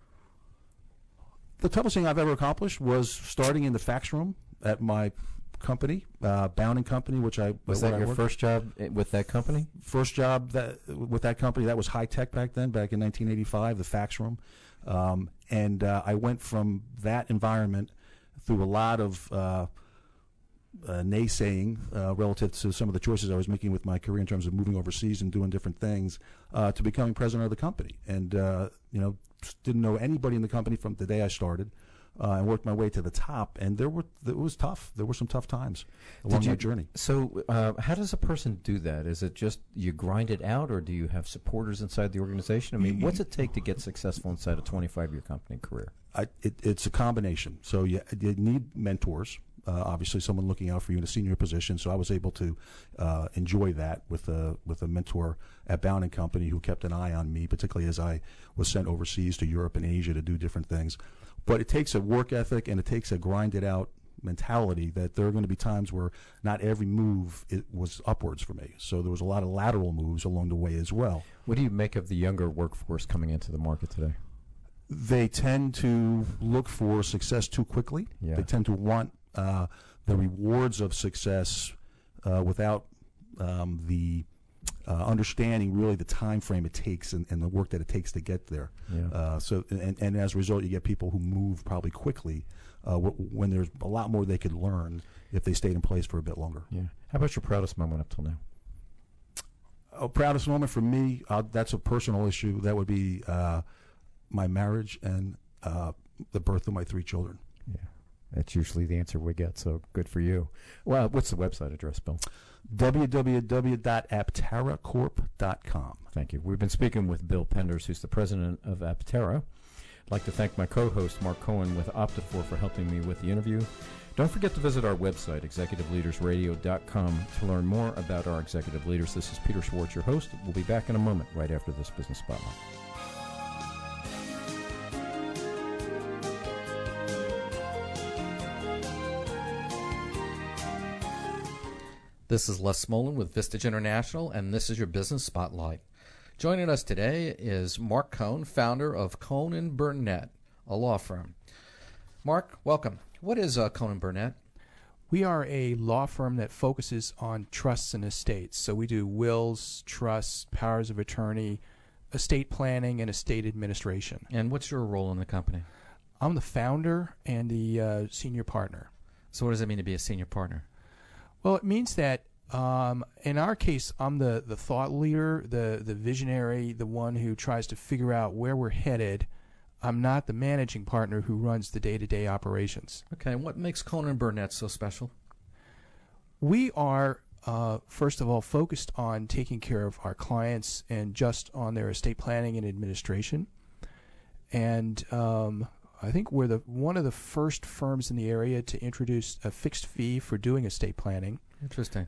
The toughest thing I've ever accomplished was starting in the fax room at my company, Bound & Company, which was that your first job with that company? First job with that company. That was high tech back then, back in 1985, the fax room. And I went from that environment through a lot of naysaying relative to some of the choices I was making with my career in terms of moving overseas and doing different things, to becoming president of the company. And didn't know anybody in the company from the day I started. And worked my way to the top, and it was tough. There were some tough times along my journey. So how does a person do that? Is it just you grind it out, or do you have supporters inside the organization? I mean, what's it take to get successful inside a 25-year company career? It's a combination. So you need mentors, obviously someone looking out for you in a senior position. So I was able to enjoy that with a mentor at Bound & Company who kept an eye on me, particularly as I was sent overseas to Europe and Asia to do different things. But it takes a work ethic and it takes a grind-it-out mentality that there are going to be times where not every move was upwards for me. So there was a lot of lateral moves along the way as well. What do you make of the younger workforce coming into the market today? They tend to look for success too quickly. Yeah. They tend to want the rewards of success without the understanding really the time frame it takes and the work that it takes to get there. Yeah. So as a result, you get people who move probably quickly when there's a lot more they could learn if they stayed in place for a bit longer. Yeah. How about your proudest moment up till now? Proudest moment for me, that's a personal issue. That would be my marriage and the birth of my 3 children. Yeah. That's usually the answer we get, so good for you. Well, what's the website address, Bill? www.apteracorp.com. Thank you. We've been speaking with Bill Penders, who's the president of Aptera. I'd like to thank my co-host, Mark Cohen, with Optafor for helping me with the interview. Don't forget to visit our website, executiveleadersradio.com, to learn more about our executive leaders. This is Peter Schwartz, your host. We'll be back in a moment right after this Business Spotlight. This is Les Smolin with Vistage International, and this is your Business Spotlight. Joining us today is Mark Cohen, founder of Cohen & Burnett, a law firm. Mark, welcome. What is Cohen & Burnett? We are a law firm that focuses on trusts and estates. So we do wills, trusts, powers of attorney, estate planning, and estate administration. And what's your role in the company? I'm the founder and the senior partner. So what does it mean to be a senior partner? Well, it means that in our case, I'm the thought leader, the visionary, the one who tries to figure out where we're headed. I'm not the managing partner who runs the day-to-day operations. Okay, and what makes Cohen & Burnett so special? We are, first of all, focused on taking care of our clients and just on their estate planning and administration. And I think we're one of the first firms in the area to introduce a fixed fee for doing estate planning. Interesting.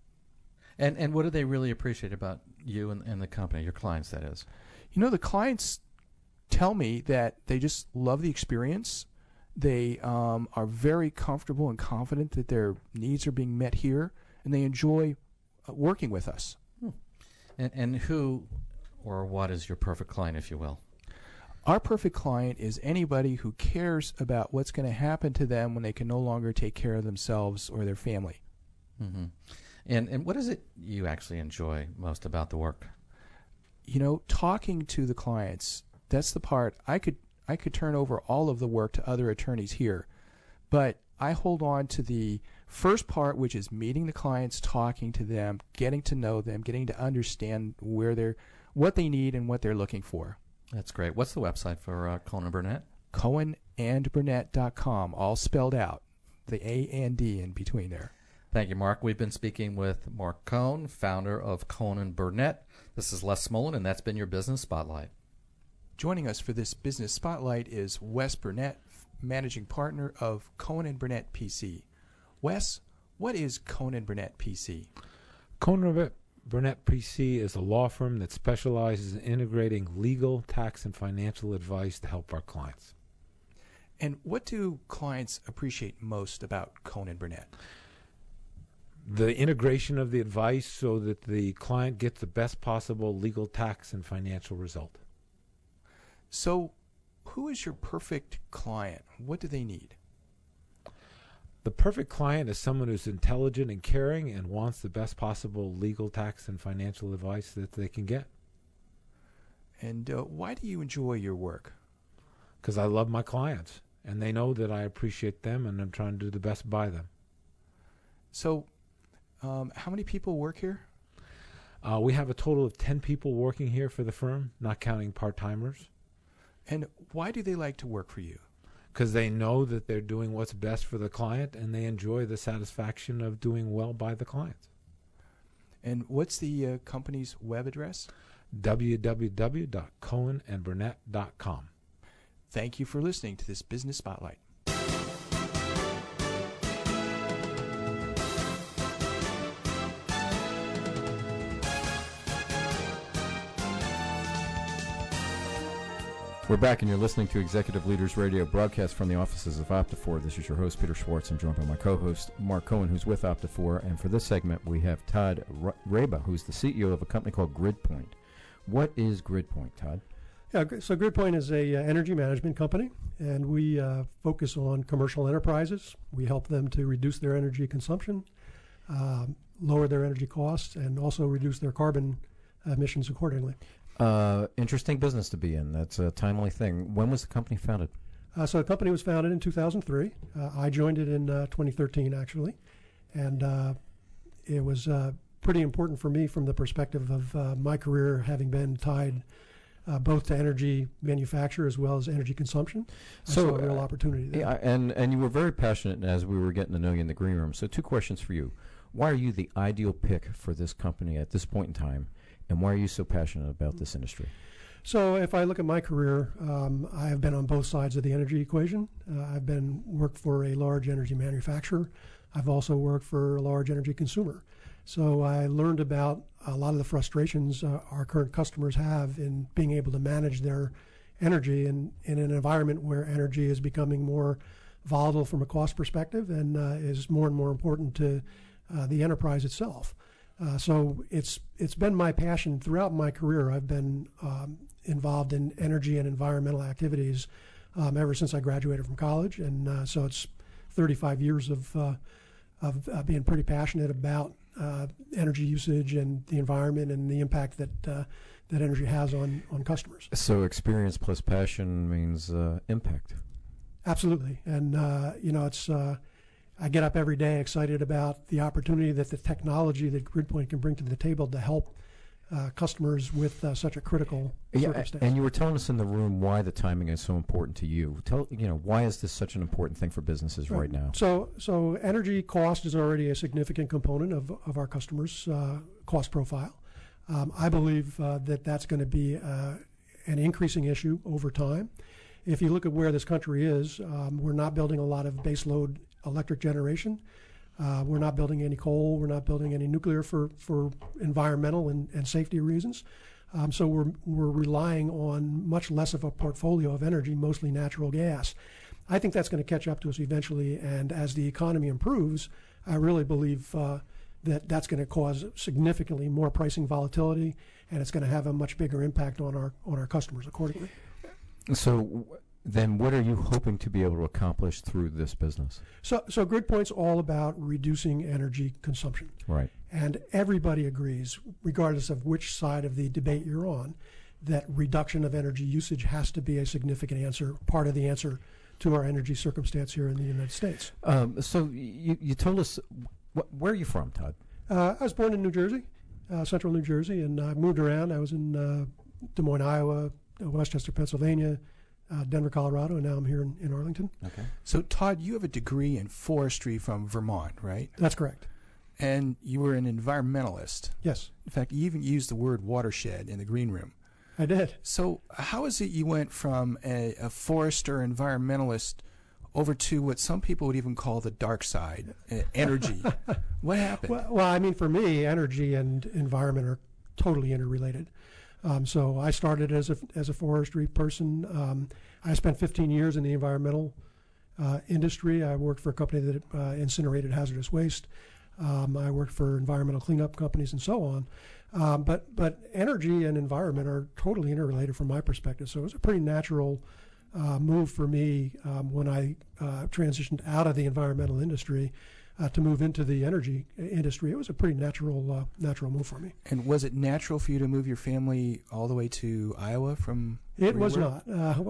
And what do they really appreciate about you and the company, your clients, that is? You know, the clients tell me that they just love the experience. They are very comfortable and confident that their needs are being met here, and they enjoy working with us. And who or what is your perfect client, if you will? Our perfect client is anybody who cares about what's going to happen to them when they can no longer take care of themselves or their family. Mm-hmm. And what is it you actually enjoy most about the work? You know, talking to the clients. That's the part. I could turn over all of the work to other attorneys here, but I hold on to the first part, which is meeting the clients, talking to them, getting to know them, getting to understand what they need and what they're looking for. That's great. What's the website for Cohen & Burnett? CohenandBurnett.com, all spelled out. The A and D in between there. Thank you, Mark. We've been speaking with Mark Cohen, founder of Cohen & Burnett. This is Les Smolin, and that's been your Business Spotlight. Joining us for this Business Spotlight is Wes Burnett, managing partner of Cohen & Burnett PC. Wes, what is Cohen & Burnett PC? Cohen & Burnett PC is a law firm that specializes in integrating legal, tax, and financial advice to help our clients. And what do clients appreciate most about Cohen & Burnett? The integration of the advice so that the client gets the best possible legal, tax, and financial result. So, who is your perfect client? What do they need? The perfect client is someone who's intelligent and caring and wants the best possible legal, tax, and financial advice that they can get. And why do you enjoy your work? Because I love my clients, and they know that I appreciate them, and I'm trying to do the best by them. So, how many people work here? We have a total of 10 people working here for the firm, not counting part-timers. And why do they like to work for you? Because they know that they're doing what's best for the client, and they enjoy the satisfaction of doing well by the clients. And what's the company's web address? www.cohenandburnett.com. Thank you for listening to this Business Spotlight. We're back, and you're listening to Executive Leaders Radio, broadcast from the offices of Optafor. This is your host, Peter Schwartz. I'm joined by my co-host, Mark Cohen, who's with Optafor. And for this segment, we have Todd Raba, who's the CEO of a company called GridPoint. What is GridPoint, Todd? Yeah, so GridPoint is a energy management company, and we focus on commercial enterprises. We help them to reduce their energy consumption, lower their energy costs, and also reduce their carbon emissions accordingly. Interesting business to be in. That's a timely thing. When was the company founded? So the company was founded in 2003. I joined it in 2013, actually. And it was pretty important for me from the perspective of my career having been tied both to energy manufacture as well as energy consumption. So a real opportunity there. Yeah, and you were very passionate as we were getting to know you in the green room. So 2 questions for you. Why are you the ideal pick for this company at this point in time? And why are you so passionate about this industry? So if I look at my career, I have been on both sides of the energy equation. I've worked for a large energy manufacturer. I've also worked for a large energy consumer. So I learned about a lot of the frustrations our current customers have in being able to manage their energy in an environment where energy is becoming more volatile from a cost perspective and is more and more important to the enterprise itself. So it's been my passion throughout my career. I've been involved in energy and environmental activities ever since I graduated from college, and so it's 35 years of being pretty passionate about energy usage and the environment and the impact that energy has on customers. So experience plus passion means impact. Absolutely, and it's. I get up every day excited about the opportunity that the technology that GridPoint can bring to the table to help customers with such a critical circumstance. And you were telling us in the room why the timing is so important to you. Why is this such an important thing for businesses right now? So energy cost is already a significant component of our customers' cost profile. I believe that's going to be an increasing issue over time. If you look at where this country is, we're not building a lot of baseload electric generation. We're not building any coal. We're not building any nuclear for environmental and safety reasons. So we're relying on much less of a portfolio of energy, mostly natural gas. I think that's going to catch up to us eventually, and as the economy improves, I really believe that's going to cause significantly more pricing volatility, and it's going to have a much bigger impact on our customers accordingly. So then what are you hoping to be able to accomplish through this business? So GridPoint's all about reducing energy consumption. Right. And everybody agrees, regardless of which side of the debate you're on, that reduction of energy usage has to be a significant part of the answer to our energy circumstance here in the United States. So you told us, where are you from, Todd? I was born in New Jersey, central New Jersey, and I moved around. I was in Des Moines, Iowa, Westchester, Pennsylvania, Denver, Colorado, and now I'm here in Arlington. Okay. So, Todd, you have a degree in forestry from Vermont, right? That's correct. And you were an environmentalist. Yes. In fact, you even used the word watershed in the green room. I did. So how is it you went from a forester environmentalist over to what some people would even call the dark side, energy? What happened? Well, I mean, for me, energy and environment are totally interrelated. So I started as a forestry person. I spent 15 years in the environmental industry. I worked for a company that incinerated hazardous waste. I worked for environmental cleanup companies and so on. But energy and environment are totally interrelated from my perspective. So it was a pretty natural move for me when I transitioned out of the environmental industry to move into the energy industry. It was a pretty natural move for me. And was it natural for you to move your family all the way to Iowa from? It was not.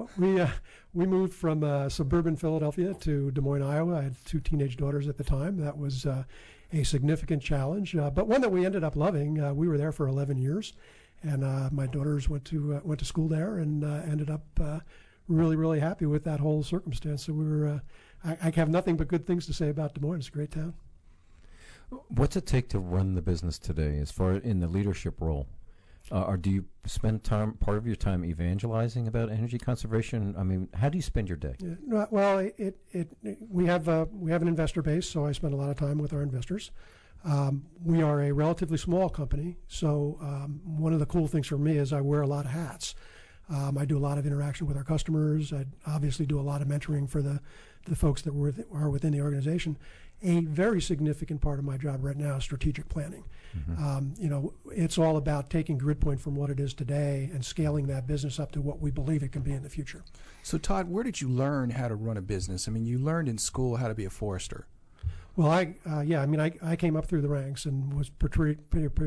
We moved from suburban Philadelphia to Des Moines, Iowa. I had 2 teenage daughters at the time. That was a significant challenge, but one that we ended up loving. We were there for 11 years, and my daughters went to school there, and ended up really, really happy with that whole circumstance. So we were. I have nothing but good things to say about Des Moines. It's a great town. What's it take to run the business today, as far in the leadership role? Or do you spend part of your time evangelizing about energy conservation? I mean, how do you spend your day? Yeah, well, we have an investor base, so I spend a lot of time with our investors. We are a relatively small company, so one of the cool things for me is I wear a lot of hats. I do a lot of interaction with our customers. I obviously do a lot of mentoring for the folks that are within the organization. A very significant part of my job right now is strategic planning. Mm-hmm. It's all about taking GridPoint from what it is today and scaling that business up to what we believe it can be in the future. So, Todd, where did you learn how to run a business? I mean, you learned in school how to be a forester. Well, I came up through the ranks and was pretty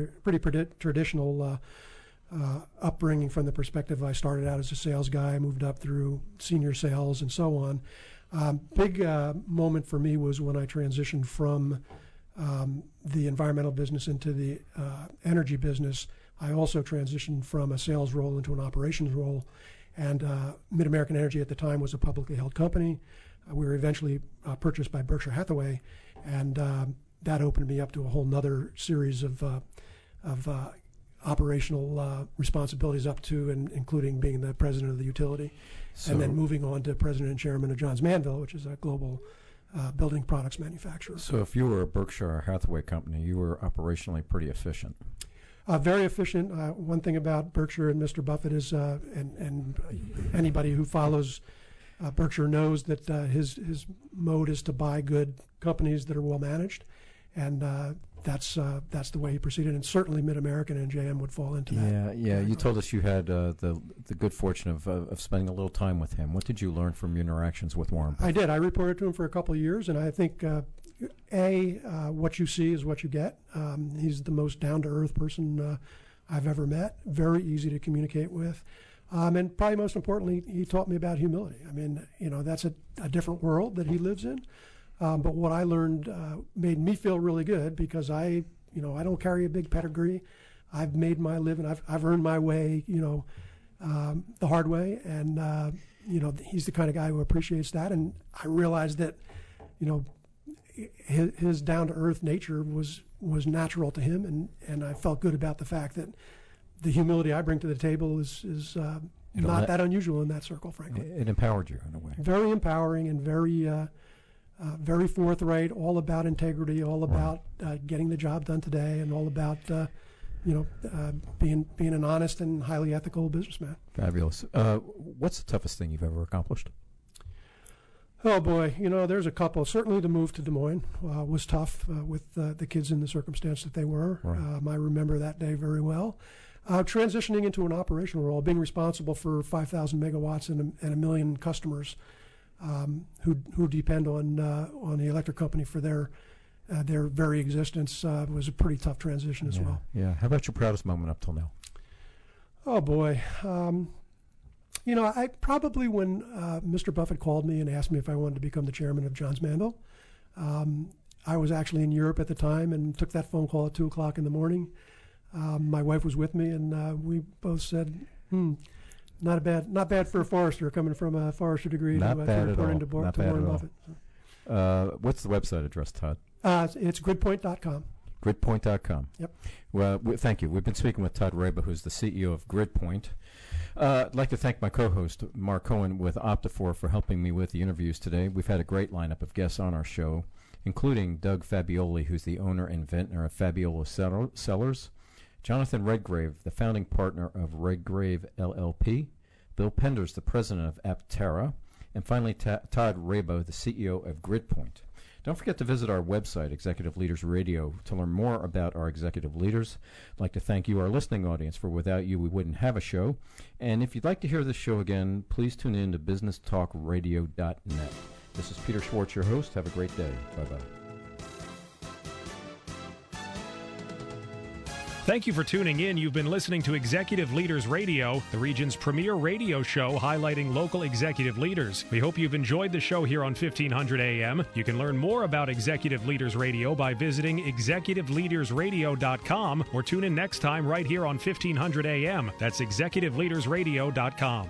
traditional upbringing from the perspective. I started out as a sales guy, moved up through senior sales and so on. Big moment for me was when I transitioned from the environmental business into the energy business. I also transitioned from a sales role into an operations role, and Mid-American Energy at the time was a publicly held company. We were eventually purchased by Berkshire Hathaway, and that opened me up to a whole nother series of operational responsibilities up to and including being the president of the utility, and then moving on to president and chairman of Johns Manville, which is a global building products manufacturer. So if you were a Berkshire Hathaway company, you were operationally pretty efficient. Very efficient. One thing about Berkshire and Mr. Buffett is, and anybody who follows Berkshire knows that his mode is to buy good companies that are well managed, and that's the way he proceeded. And certainly Mid-American and JM would fall into that. Yeah. You told us you had the good fortune of spending a little time with him. What did you learn from your interactions with Warren Buffett? I did. I reported to him for a couple of years, and I think what you see is what you get. He's the most down-to-earth person I've ever met. Very easy to communicate with. And probably most importantly, he taught me about humility. I mean, that's a different world that he lives in. But what I learned made me feel really good because I don't carry a big pedigree. I've made my living. I've earned my way, the hard way. And, he's the kind of guy who appreciates that. And I realized that, his down-to-earth nature was natural to him. And I felt good about the fact that the humility I bring to the table is not that unusual in that circle, frankly. It empowered you in a way. Very empowering and very forthright, all about integrity, all about getting the job done today, and all about being an honest and highly ethical businessman. Fabulous. What's the toughest thing you've ever accomplished? Oh boy, there's a couple. Certainly, the move to Des Moines was tough with the kids in the circumstance that they were. Right. I remember that day very well. Transitioning into an operational role, being responsible for 5,000 megawatts and a million customers who depend on the electric company for their very existence was a pretty tough transition as well. Yeah. How about your proudest moment up till now? Oh boy, I probably when Mr. Buffett called me and asked me if I wanted to become the chairman of Johns Manville, I was actually in Europe at the time and took that phone call at 2:00 in the morning. My wife was with me, and we both said, Not bad for a forester coming from a forester degree to report into Warren Buffett. What's the website address, Todd? It's gridpoint.com. Gridpoint.com. Yep. Well, thank you. We've been speaking with Todd Raba, who's the CEO of Gridpoint. I'd like to thank my co-host, Mark Cohen, with Optifor for helping me with the interviews today. We've had a great lineup of guests on our show, including Doug Fabioli, who's the owner and vintner of Fabiola Cellars, Jonathan Redgrave, the founding partner of Redgrave LLP, Bill Penders, the president of Aptera, and finally Todd Raba, the CEO of Gridpoint. Don't forget to visit our website, Executive Leaders Radio, to learn more about our executive leaders. I'd like to thank you, our listening audience, for without you we wouldn't have a show. And if you'd like to hear this show again, please tune in to businesstalkradio.net. This is Peter Schwartz, your host. Have a great day. Bye-bye. Thank you for tuning in. You've been listening to Executive Leaders Radio, the region's premier radio show highlighting local executive leaders. We hope you've enjoyed the show here on 1500 AM. You can learn more about Executive Leaders Radio by visiting executiveleadersradio.com or tune in next time right here on 1500 AM. That's executiveleadersradio.com.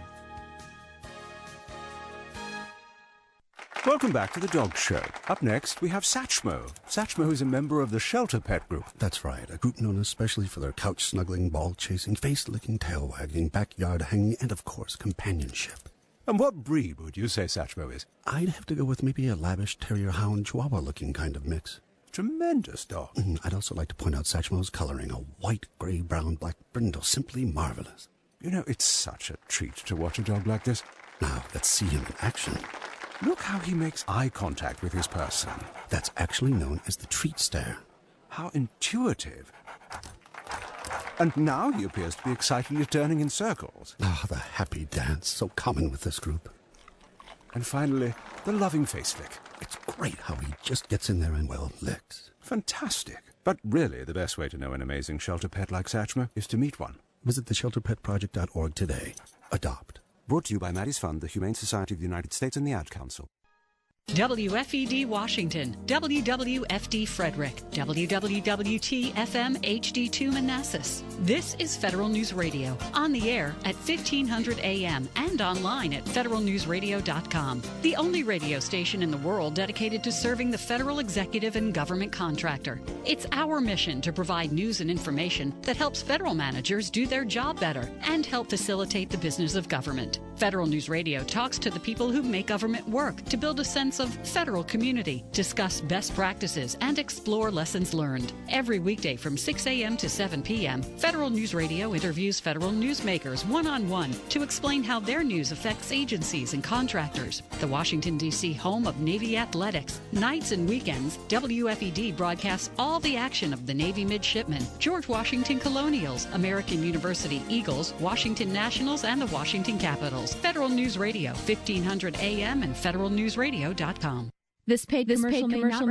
Welcome back to The Dog Show. Up next, we have Satchmo. Satchmo is a member of the Shelter Pet Group. That's right, a group known especially for their couch-snuggling, ball-chasing, face-licking, tail-wagging, backyard-hanging, and, of course, companionship. And what breed would you say Satchmo is? I'd have to go with maybe a lavish terrier-hound chihuahua-looking kind of mix. Tremendous dog. I'd also like to point out Satchmo's coloring, a white, gray, brown, black brindle, simply marvelous. You know, it's such a treat to watch a dog like this. Now, let's see him in action. Look how he makes eye contact with his person. That's actually known as the treat stare. How intuitive. And now he appears to be excitedly turning in circles. Ah, the happy dance, so common with this group. And finally, the loving face flick. It's great how he just gets in there and, well, licks. Fantastic. But really, the best way to know an amazing shelter pet like Satchmo is to meet one. Visit theshelterpetproject.org today. Adopt. Brought to you by Maddie's Fund, the Humane Society of the United States, and the Ad Council. WFED Washington, WWFD Frederick, WWWT FM HD2 Manassas. This is Federal News Radio, on the air at 1500 AM and online at federalnewsradio.com. The only radio station in the world dedicated to serving the federal executive and government contractor. It's our mission to provide news and information that helps federal managers do their job better and help facilitate the business of government. Federal News Radio talks to the people who make government work to build a sense of federal community, discuss best practices, and explore lessons learned. Every weekday from 6 a.m. to 7 p.m., Federal News Radio interviews federal newsmakers one-on-one to explain how their news affects agencies and contractors. The Washington, D.C. home of Navy athletics. Nights and weekends, WFED broadcasts all the action of the Navy midshipmen, George Washington Colonials, American University Eagles, Washington Nationals, and the Washington Capitals. Federal News Radio, 1500 AM and federalnewsradio.com. This paid commercial may not